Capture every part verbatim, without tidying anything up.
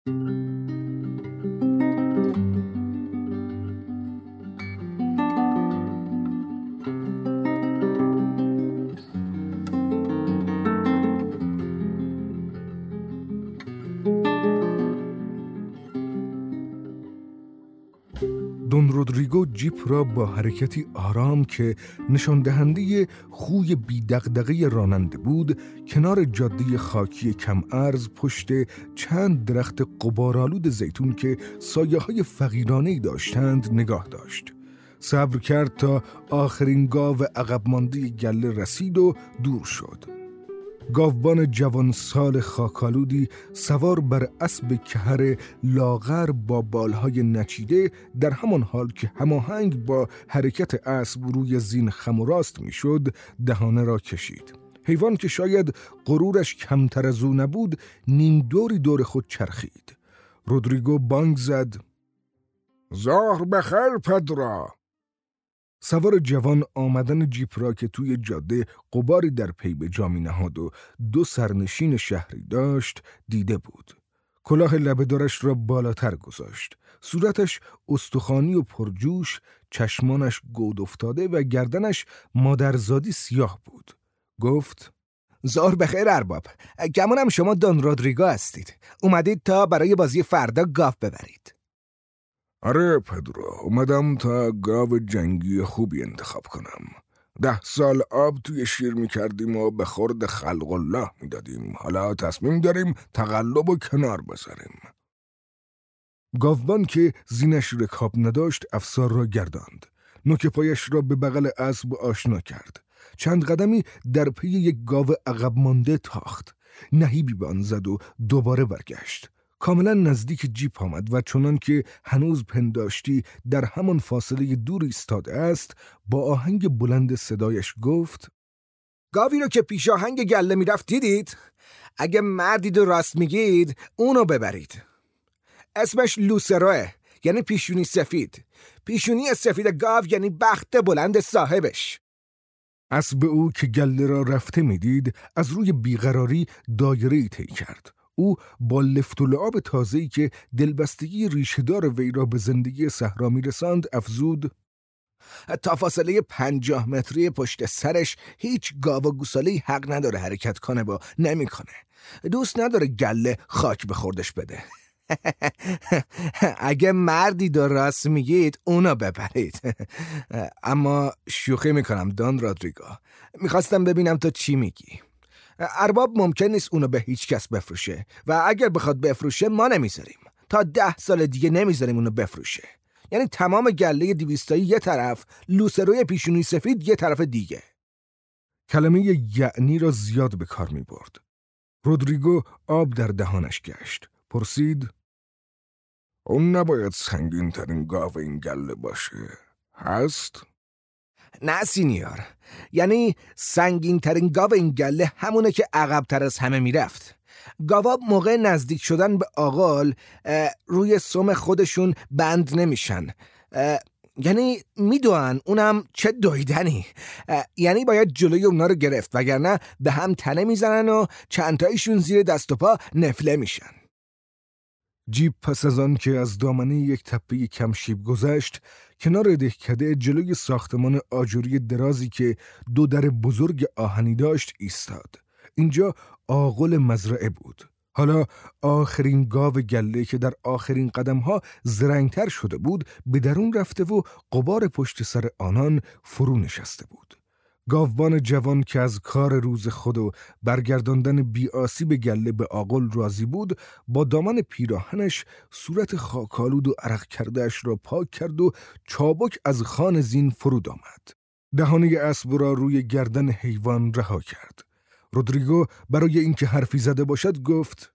دون رودریگو جیپ را با حرکتی آرام که نشان دهنده خوی بی دغدغه راننده بود کنار جاده خاکی کم ارز پشت چند درخت غبارآلود زیتون که سایه‌های فقیرانه‌ای داشتند نگاه داشت. صبر کرد تا آخرین گاو عقب مانده گله رسید و دور شد. گاوبان جوان سال خاکالودی سوار بر اسب کهر لاغر با بالهای نچیده در همان حال که هماهنگ با حرکت اسب روی زین خم و راست میشد دهانه را کشید. حیوان که شاید غرورش کمتر از او نبود نیم دوری دور خود چرخید. رودریگو بانگ زد: ظهر بخیر پدرا. سوار جوان آمدن جیپ را که توی جاده غباری در پی به جا می نهاد و دو سرنشین شهری داشت دیده بود. کلاه لبه‌دارش را بالاتر گذاشت. صورتش استخوانی و پرجوش، چشمانش گود افتاده و گردنش مادرزادی سیاه بود. گفت: ظهر بخیر ارباب. گمانم شما دون رودریگو هستید. اومدید تا برای بازی فردا گاو ببرید. آره پدرو، اومدم تا گاو جنگی خوبی انتخاب کنم. ده سال آب توی شیر میکردیم و به خورد خلق الله میدادیم. حالا تصمیم داریم تقلب و کنار بذاریم. گاوبان که زینش رکاب نداشت افسار را گرداند. نوک پایش را به بغل اسب آشنا کرد. چند قدمی در پی یک گاو عقب مانده تاخت. نهیبی به آن زد و دوباره برگشت. کاملا نزدیک جیپ آمد و چنان که هنوز پنداشتی در همان فاصله دور ایستاده است با آهنگ بلند صدایش گفت: گاوی رو که پیش آهنگ گله میرفت دیدید؟ اگه مردید و راست میگید اونو ببرید. اسمش لوسروه، یعنی پیشونی سفید. پیشونی سفید گاو یعنی بخت بلند صاحبش. اسب او که گله را رفته میدید از روی بیقراری دایره‌ای طی کرد. او با لفت و لعاب تازه‌ای که دلبستگی ریشه‌دار وی را به زندگی صحرا می‌رساند افزود: تا فاصله پنجاه متری پشت سرش هیچ گاو و گوساله‌ای حق نداره حرکت کنه و نمی‌کنه. دوست نداره گله خاک به خوردش بده. اگه مردید و راست میگید اونو ببرید. اما شوخی میکنم دون رودریگو. میخواستم ببینم تو چی میگی. ارباب ممکن نیست اونو به هیچ کس بفروشه و اگر بخواد بفروشه ما نمیذاریم. تا ده سال دیگه نمیذاریم اونو بفروشه. یعنی تمام گله دویستایی یه طرف، لوسروی پیشونی سفید یه طرف دیگه. کلمه یعنی را زیاد به کار می برد. رودریگو آب در دهانش گشت. پرسید: اون نباید سنگین ترین گاو این گله باشه، هست؟ نه سینیور، یعنی سنگین ترین گاو این گله همونه که عقب تر از همه میرفت. گاوا موقع نزدیک شدن به آغال روی سم خودشون بند نمیشن، یعنی میدونن اونم چه دویدنی. یعنی باید جلوی اونا رو گرفت وگرنه به هم تنه میزنن و چندتایشون زیر دست و پا نفله میشن. جیپ پس از آن که از دامنه یک تپه کم شیب گذشت کنار دهکده جلوی ساختمان آجوری درازی که دو در بزرگ آهنی داشت ایستاد. اینجا آغل مزرعه بود. حالا آخرین گاو گله که در آخرین قدمها زرنگتر شده بود به درون رفته و غبار پشت سر آنان فرو نشسته بود. گاوبان جوان که از کار روز خود و برگرداندن بی‌آسیب گله به آغل راضی بود با دامن پیراهنش صورت خاکالود و عرق کردهش را پاک کرد و چابک از خان زین فرود آمد. دهانه اسب را روی گردن حیوان رها کرد. رودریگو برای اینکه حرفی زده باشد گفت: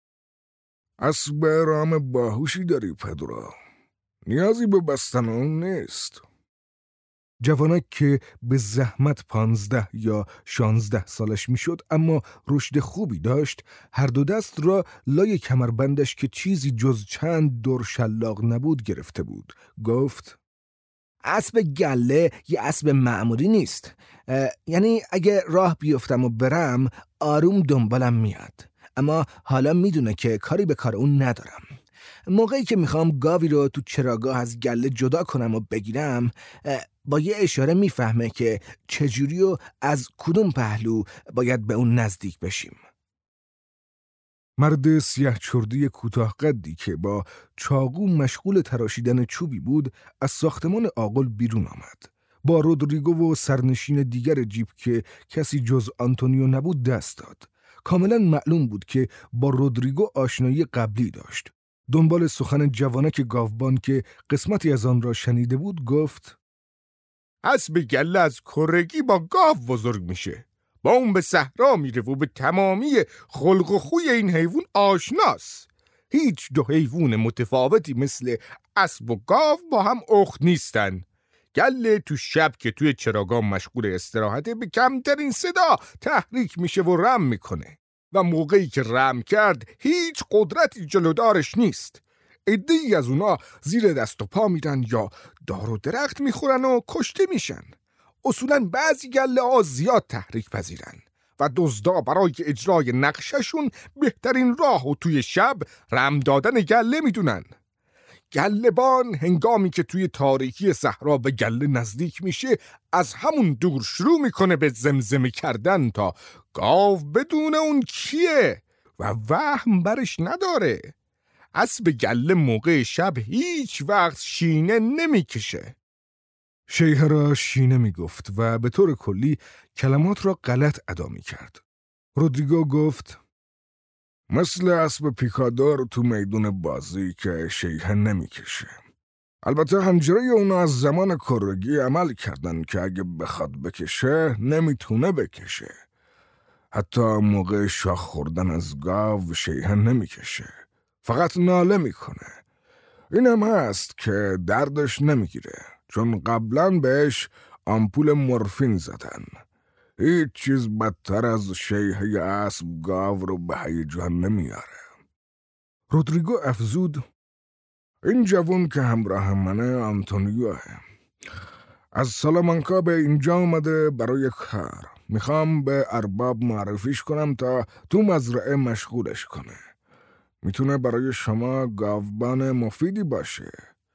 اسب رام باهوشی داری پدرو، نیازی به بستن اون نیست. جوانک که به زحمت پانزده یا شانزده سالش میشد اما رشد خوبی داشت هر دو دست را لای کمربندش که چیزی جز چند دور شلاق نبود گرفته بود. گفت: اسب گله یه اسب معمولی نیست. یعنی اگه راه بیفتم و برم آروم دنبالم میاد، اما حالا میدونه که کاری به کار اون ندارم. موقعی که میخوام گاوی رو تو چراگاه از گله جدا کنم و بگیرم، با یه اشاره میفهمه که چجوری و از کدوم پهلو باید به اون نزدیک بشیم. مرد سیاه چردی کوتاه قدی که با چاقو مشغول تراشیدن چوبی بود از ساختمان آقل بیرون آمد. با رودریگو و سرنشین دیگر جیپ که کسی جز آنتونیو نبود دست داد. کاملا معلوم بود که با رودریگو آشنایی قبلی داشت. دنبال سخن جوانک گاوبان که قسمتی از آن را شنیده بود گفت: اسب گله از کرگی با گاو بزرگ میشه. با اون به صحرا میره و به تمامی خلق و خوی این حیوان آشناست. هیچ دو حیوان متفاوتی مثل اسب و گاو با هم اخت نیستن. گله تو شب که توی چراگاه مشغول استراحته به کمترین صدا تحریک میشه و رم میکنه و موقعی که رم کرد هیچ قدرتی جلودارش نیست. عده‌ای از اونا زیر دست و پا میرن یا دار و درخت میخورن و کشته میشن. اصولاً بعضی گله ها زیاد تحریک پذیرن و دزدا برای اجرای نقششون بهترین راه و توی شب رم دادن گله میدونن. گله‌بان هنگامی که توی تاریکی صحرا به گله نزدیک میشه از همون دور شروع میکنه به زمزمه کردن تا گاو بدون اون کیه و وهم برش نداره. اسب گله موقع شب هیچ وقت شینه نمیکشه. شیهه را شینه می گفت و به طور کلی کلمات را غلط ادا می کرد. رودریگو گفت: مثل اسب پیکادور تو میدون بازی که شیهه نمی کشه. البته حنجره اونا از زمان کرگی عمل کردن که اگه بخواد بکشه نمیتونه بکشه. حتی موقع شاخ خوردن از گاو شیهه نمی کشه. فقط ناله میکنه. اینم هست که دردش نمیگیره، چون قبلا بهش آمپول مورفین زدن. هیچ چیز بدتر از شیهه اسب گاو رو به هیجان نمیاره. رودریگو افزود: این جوان که همراه منه آنتونیوه. از سالامانکا به اینجا اومده برای کار. میخوام به ارباب معرفیش کنم تا تو مزرعه مشغولش کنه. میتونه برای شما گاوبان مفیدی باشه.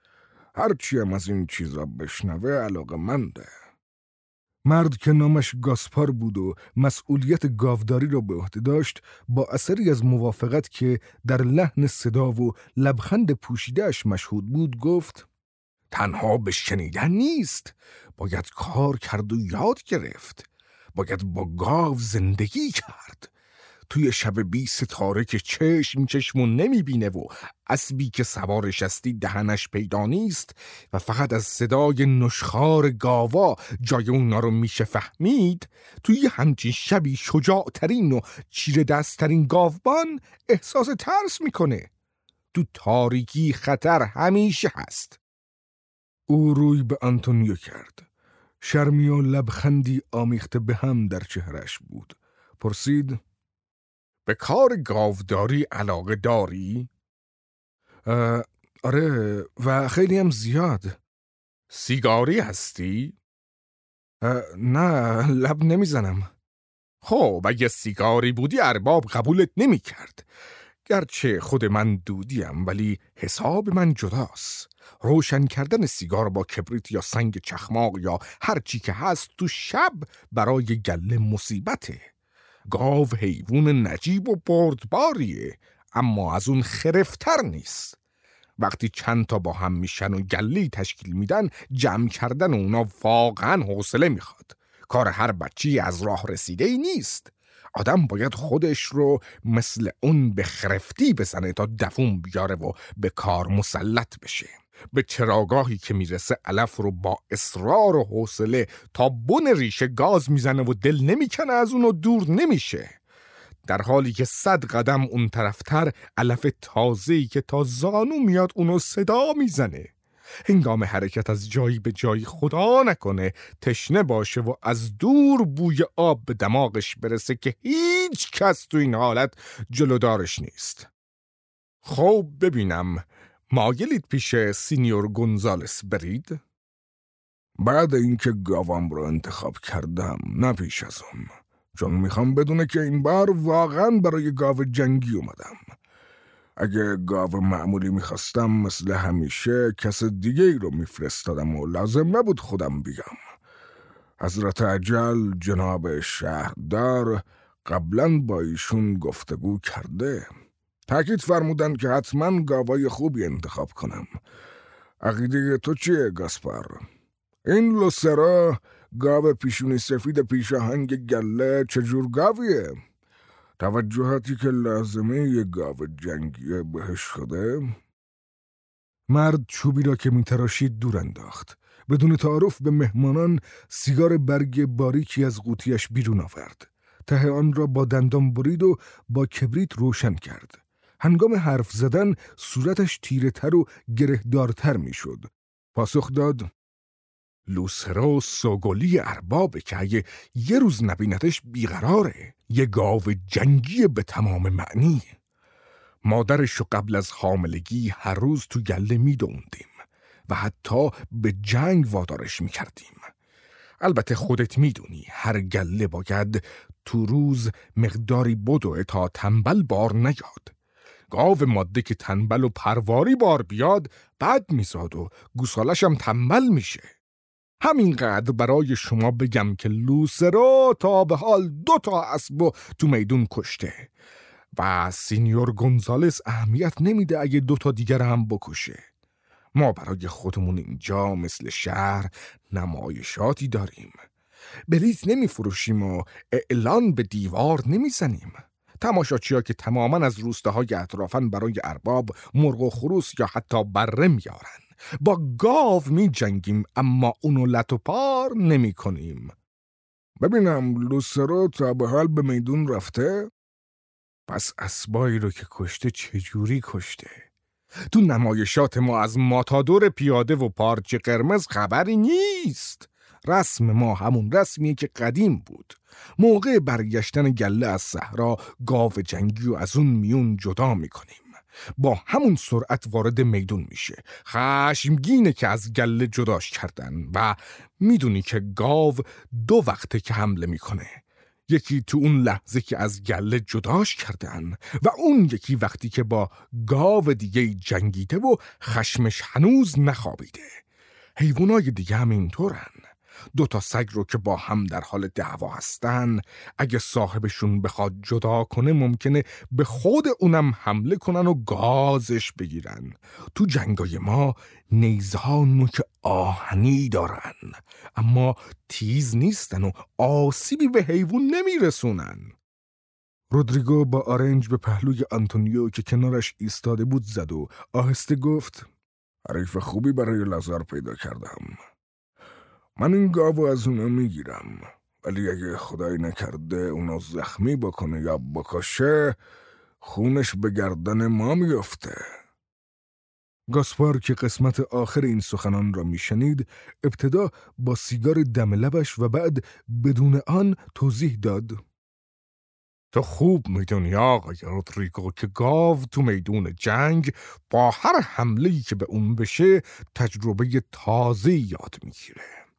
هرچی هم از این چیزا بشنوه علاقه‌منده. مرد که نامش گاسپار بود و مسئولیت گاوداری را به عهده داشت، با اثری از موافقت که در لحن صدا و لبخند پوشیده‌اش مشهود بود گفت: تنها به شنیدن نیست، باید کار کرد و یاد گرفت. باید با گاو زندگی کرد. توی شب بی ستاره که چشم چشمو نمیبینه و اسبی که سوارش هستی دهنش پیدا نیست و فقط از صدای نشخار گاوا جای اونا رو میشه فهمید، توی همچین شبی شجاعترین و چیره دستترین گاوبان احساس ترس میکنه. تو تاریکی خطر همیشه هست. او روی به آنتونیو کرد. شرمی و لبخندی آمیخته به هم در چهرش بود. پرسید: به کار گاوداری علاقه داری؟ آره و خیلی هم زیاد. سیگاری هستی؟ نه، لب نمیزنم. خب اگه سیگاری بودی ارباب قبولت نمی کرد. گرچه خود من دودیم ولی حساب من جداست. روشن کردن سیگار با کبریت یا سنگ چخماق یا هر چی که هست تو شب برای گله مصیبته. گاو حیوان نجیب و بردباریه، اما از اون خرفتر نیست. وقتی چند تا با هم میشن و گلی تشکیل میدن، جمع کردن اونا واقعا حوصله میخواد. کار هر بچی از راه رسیده ای نیست. آدم باید خودش رو مثل اون به خرفتی بزنه تا دووم بیاره و به کار مسلط بشه. به چراگاهی که میرسه علف رو با اصرار و حوصله تا بن ریشه گاز میزنه و دل نمیکنه از اونو دور نمیشه. در حالی که صد قدم اون طرفتر علف تازه‌ای که تا زانو میاد اونو صدا میزنه. هنگام حرکت از جایی به جایی خدا نکنه تشنه باشه و از دور بوی آب به دماغش برسه که هیچ کس تو این حالت جلودارش نیست. خب ببینم، مایلید پیش سینیور گونزالس برید؟ بعد اینکه گاوام رو انتخاب کردم، نه پیش از اون. چون میخوام بدونه که این بار واقعا برای گاو جنگی اومدم. اگه گاو معمولی میخواستم مثل همیشه کس دیگه ای رو میفرستادم و لازم نبود خودم بیام. حضرت اجل جناب شهردار قبلا با ایشون گفتگو کرده. تاکید فرمودن که حتما گاوای خوبی انتخاب کنم. عقیده تو چیه گاسپار؟ این لوسرا گاو پیشونی سفید پیشاهنگ گله چجور گاویه؟ توجهاتی که لازمه یه گاو جنگیه بهش شده؟ مرد چوبی را که میتراشید دور انداخت. بدون تعارف به مهمانان سیگار برگ باریکی از قوطیش بیرون آورد. ته آن را با دندان برید و با کبریت روشن کرد. هنگام حرف زدن صورتش تیره تر و گرهدارتر می شد. پاسخ داد: لوسرا سوگلی اربابه که اگه یه روز نبینتش بیقراره. یه گاو جنگی به تمام معنی. مادرشو قبل از حاملگی هر روز تو گله می دوندیم و حتی به جنگ وادارش می کردیم. البته خودت می دونی هر گله باید تو روز مقداری بدوه تا تنبل بار نیاد. گاو ماده که تنبل و پرواری بار بیاد بد میزاد و گوسالش هم تنبل میشه. همینقدر برای شما بگم که لوسرا تا به حال دو تا اسب تو میدون کشته و سینیور گونزالس اهمیت نمیده اگه دو تا دیگر هم بکشه. ما برای خودمون اینجا مثل شهر نمایشاتی داریم. بلیت نمیفروشیم و اعلان به دیوار نمیزنیم. تماشاچی‌ها که تماماً از روستاهای اطرافاً برای ارباب مرغ و خروس یا حتی بره میارن. با گاو می جنگیم اما اونو لط و پار نمی کنیم. ببینم لوسرا تا به حال به میدون رفته؟ پس اسبایی رو که کشته چجوری کشته؟ تو نمایشات ما از ماتادور پیاده و پارچه قرمز خبری نیست. رسم ما همون رسمیه که قدیم بود. موقع برگشتن گله از صحرا گاو جنگی و از اون میون جدا میکنیم. با همون سرعت وارد میدون میشه. خشمگینه که از گله جداش کردن و میدونی که گاو دو وقته که حمله میکنه. یکی تو اون لحظه که از گله جداش کردن و اون یکی وقتی که با گاو دیگه جنگیده و خشمش هنوز نخوابیده. حیوانای دیگه هم اینطورن. دو تا سگ رو که با هم در حال دعوا هستن، اگه صاحبشون بخواد جدا کنه ممکنه به خود اونم حمله کنن و گازش بگیرن. تو جنگای ما نیزه ها نوک آهنی دارن اما تیز نیستن و آسیبی به حیوان نمیرسونن. رودریگو با آرنج به پهلوی آنتونیو که کنارش ایستاده بود زد و آهسته گفت: حریف خوبی برای لازار پیدا کردم. من این گاو از اونا میگیرم، ولی اگه خدای نکرده اونا زخمی بکنه یا بکشه خونش به گردن ما میفته. گاسپار که قسمت آخر این سخنان را میشنید ابتدا با سیگار دم لبش و بعد بدون آن توضیح داد: تو خوب میدونی آقای رودریگو که گاو تو میدون جنگ با هر حمله‌ای که به اون بشه تجربه تازه یاد میگیره.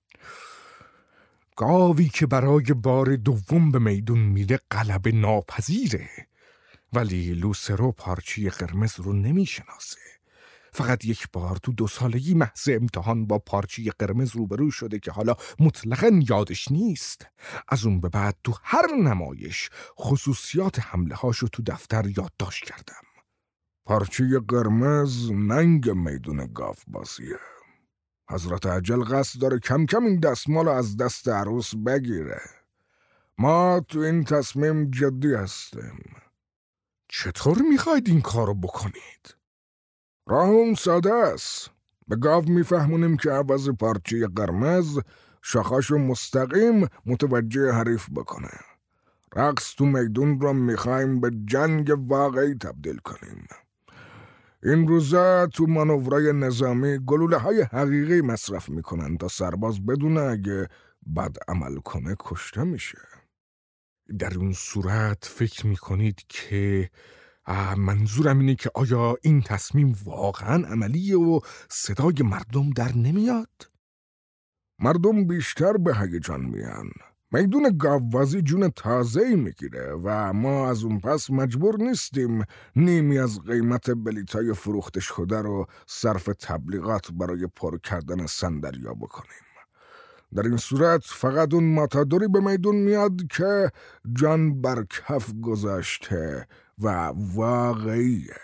گاوی که برای بار دوم به میدون میره غلبه ناپذیره، ولی لوسرو پارچه قرمز رو نمیشناسه. فقط یک بار تو دو سالگی محض امتحان با پارچه قرمز روبرو شده که حالا مطلقاً یادش نیست. از اون به بعد تو هر نمایش خصوصیات حمله هاشو تو دفتر یادداشت کردم. پارچه قرمز ننگ میدون گاو بازیه. حضرت اجل قصد داره کم کم این دستمال از دست عروس بگیره. ما تو این تصمیم جدی هستیم. چطور میخواید این کارو بکنید؟ راه اون ساده است. به گاو میفهمونیم که عوض پارچه قرمز شاخاشو مستقیم متوجه حریف بکنه. رقص تو میدون رو میخوایم به جنگ واقعی تبدیل کنیم. این روزا تو مانورای نظامی گلوله های حقیقی مصرف میکنن تا سرباز بدونه اگه بد عمل کنه کشته میشه. در اون صورت فکر میکنید که منظورم اینه که آیا این تصمیم واقعا عملیه و صدای مردم در نمیاد؟ مردم بیشتر به هیجان میان. میدون گاوبازی جون تازه‌ای میگیره و ما از اون پس مجبور نیستیم نیمی از قیمت بلیطای فروخته شده رو صرف تبلیغات برای پر کردن صندلیا بکنیم. در این صورت فقط اون ماتادوری به میدون میاد که جان بر کف گذاشته و واقعیه.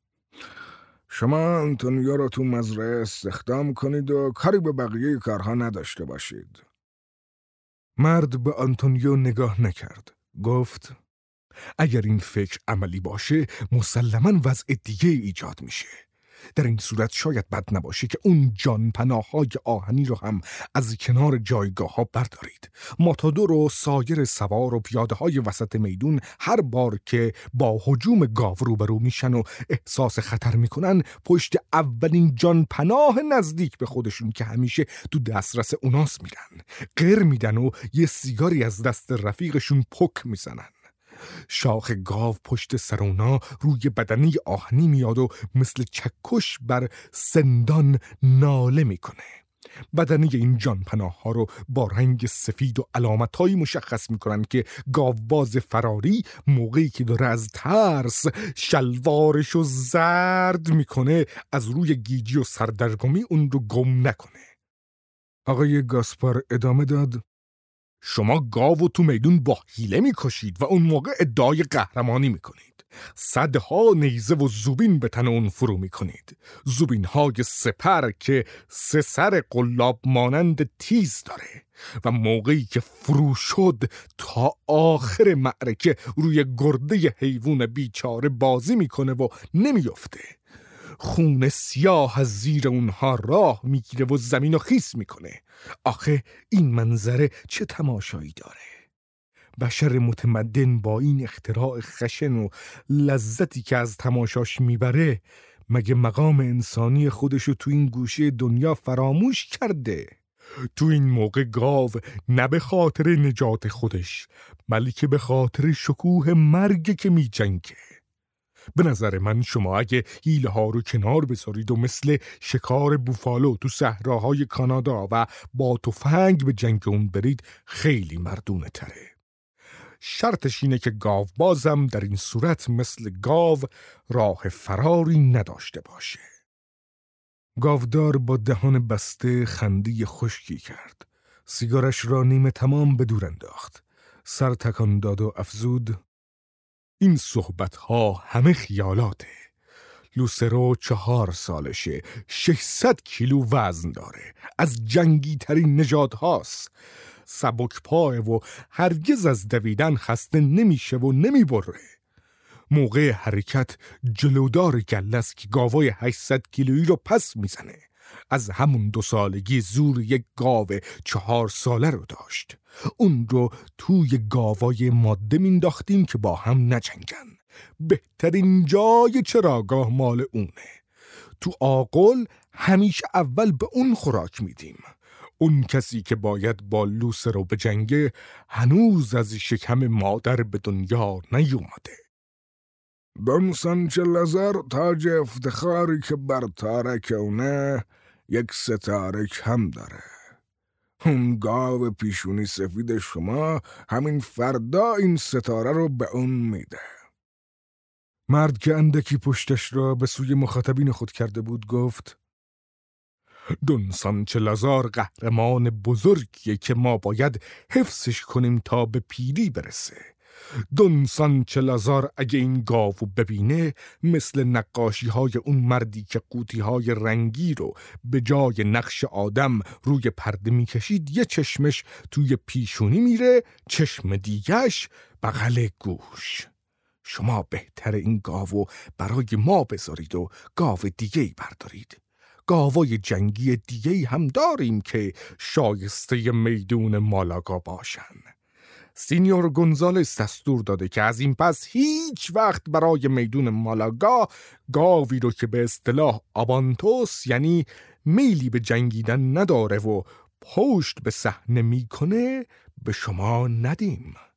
شما آنتونیو رو تو مزرعه استخدام کنید و کاری به بقیه کارها نداشته باشید. مرد به آنتونیو نگاه نکرد. گفت اگر این فکر عملی باشه مسلماً وضع دیگه ایجاد میشه. در این صورت شاید بد نباشه که اون جان پناه‌های آهنی رو هم از کنار جایگاه ها بردارید. ماتادور و سایر سوار و پیاده های وسط میدون هر بار که با هجوم گاو روبرو میشن و احساس خطر میکنن پشت اولین جان پناه نزدیک به خودشون که همیشه تو دسترس اوناس میرن، غر میدن و یه سیگاری از دست رفیقشون پک میزنن. شاخ گاو پشت سر اونا روی بدنه آهنی میاد و مثل چکش بر سندان ناله میکنه. بدنه این جان پناه ها رو با رنگ سفید و علامتهایی مشخص میکنن که گاوباز فراری موقعی که داره از ترس شلوارشو زرد میکنه از روی گیجی و سردرگمی اون رو گم نکنه. آقای گاسپار ادامه داد: شما گاو تو میدون با حیله میکشید و اون موقع ادعای قهرمانی میکنید. صدها نیزه و زوبین به تن اون فرو میکنید. زوبین های سپر که سه سر قلاب مانند تیز داره و موقعی که فرو شد تا آخر معرکه روی گرده حیوان بیچاره بازی میکنه و نمیفته. خون سیاه از زیر اونها راه میگیره و زمین رو خیس میکنه. آخه این منظره چه تماشایی داره؟ بشر متمدن با این اختراع خشن و لذتی که از تماشاش میبره مگه مقام انسانی خودشو تو این گوشه دنیا فراموش کرده؟ تو این موقع گاو نه به خاطر نجات خودش بلکه به خاطر شکوه مرگ که می جنگه. به نظر من شما اگه حیله ها رو کنار بذارید و مثل شکار بوفالو تو صحراهای کانادا و با تفنگ به جنگ اون برید خیلی مردونه تره. شرطش اینه که گاو بازم در این صورت مثل گاو راه فراری نداشته باشه. گاودار با دهان بسته خندی خشکی کرد. سیگارش را نیمه تمام به دور انداخت. سر تکان داد و افزود: این صحبت ها همه خیالاته. لوسرو چهار سالشه، ششصد کیلو وزن داره، از جنگی ترین نژاد هاست، سبک پای و هرگز از دویدن خسته نمیشه و نمیبره. موقع حرکت جلودار گلس که گاوای هشتصد کیلویی رو پس میزنه. از همون دو سالگی زور یک گاو چهار ساله رو داشت. اون رو توی گاوای ماده مینداختیم که با هم نجنگن. بهترین جای چراگاه مال اونه. تو آقل همیشه اول به اون خوراک میدیم. اون کسی که باید با لوسه رو بجنگه هنوز از شکم مادر به دنیا نیومده. دون سانچلزار تاج افتخاری که بر تارک اونه یک ستاره کم داره. اون گاو پیشونی سفید شما همین فردا این ستاره رو به اون میده. مرد که اندکی پشتش را به سوی مخاطبین خود کرده بود گفت: دون سانچلزار قهرمان بزرگیه که ما باید حفظش کنیم تا به پیری برسه. دون سانچلزار اگه این گاوو ببینه مثل نقاشی های اون مردی که قوطی های رنگی رو به جای نقش آدم روی پرده میکشید یه چشمش توی پیشونی میره، چشم دیگهش بغل گوش. شما بهتر این گاوو برای ما بذارید و گاو دیگه‌ای بردارید. گاوای جنگی دیگه‌ای هم داریم که شایسته میدون مالاگا باشن. سینیور گونزالس دستور داده که از این پس هیچ وقت برای میدون مالاگا گاوی رو که به اصطلاح آبانتوس یعنی میلی به جنگیدن نداره و پشت به صحنه میکنه به شما ندیم.